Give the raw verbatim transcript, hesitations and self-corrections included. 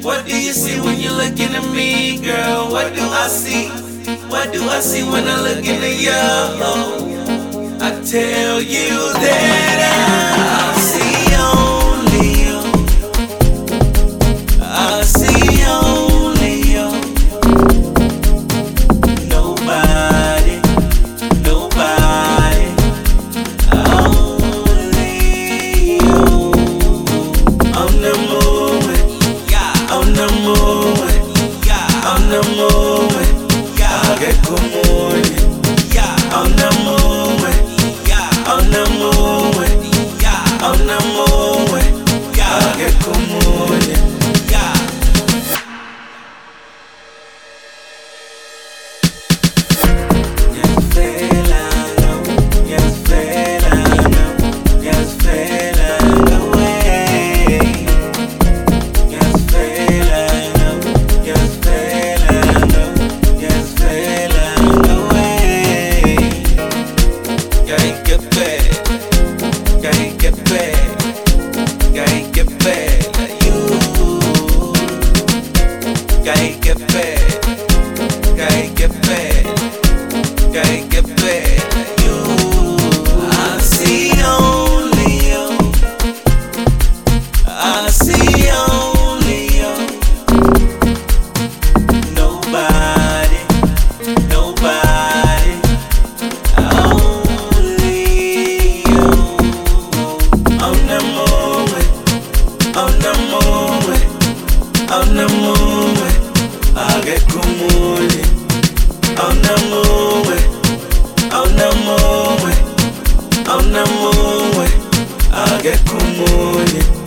What do you see when you're looking at me, girl? What do I see? What do I see when I look into you? I tell you that I see only you. I see only you. Nobody, nobody, only you. On the moving, on the moving, on the moving. I get coming, on the moving, on the moving, on the moving. I get coming. Yes, felano, yes, felano, yes, felano, way. Yes, felano, yes, felano, yes, felano, way. Gotta get back, gotta get back, gotta get back like you. Gotta get back, gotta get back, gotta get back like you. I see only you. I see only you. Nobody, nobody, only you. On the moment, on the moment, on the moment, I get coming. On the moment, on the moment, on the moment, I get coming.